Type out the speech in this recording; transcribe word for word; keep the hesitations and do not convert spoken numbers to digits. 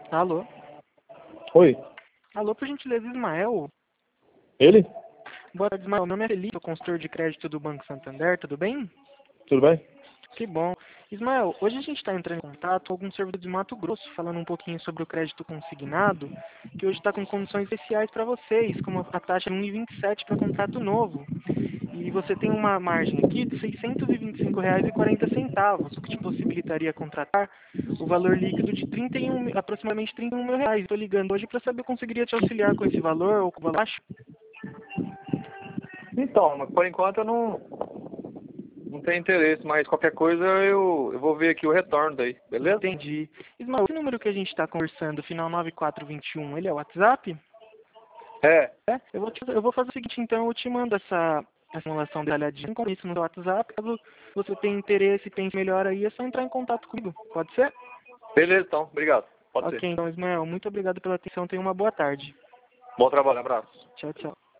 Alô? Oi, Alô, por gentileza, Ismael? ele? Boa tarde, Ismael. Meu nome é Felipe, sou consultor de crédito do Banco Santander, tudo bem? Tudo bem? Que bom. Ismael, hoje a gente está entrando em contato com algum servidor de Mato Grosso, falando um pouquinho sobre o crédito consignado, que hoje está com condições especiais para vocês, como a taxa de um vírgula vinte e sete para contrato novo. E você tem uma margem aqui de seiscentos e vinte e cinco reais e quarenta centavos, o que te possibilitaria contratar o valor líquido de trinta e um, mil- aproximadamente trinta e um mil reais. Estou ligando hoje para saber se eu conseguiria te auxiliar com esse valor ou com o valor baixo. Então, mas por enquanto eu não, não tenho interesse, mas qualquer coisa eu, eu vou ver aqui o retorno daí, beleza? Entendi. Ismael, esse número que a gente está conversando, final nove quatro dois um, ele é o WhatsApp? É, É? Eu vou, te- eu vou fazer o seguinte, então, eu te mando essa, essa simulação detalhadinha com isso no seu WhatsApp. Caso você tenha interesse e pense melhor aí, é só entrar em contato comigo. Pode ser? beleza então, obrigado. Pode Ok, ser. então, Ismael, muito obrigado pela atenção. Tenha uma boa tarde. Bom trabalho, abraço. Tchau, tchau.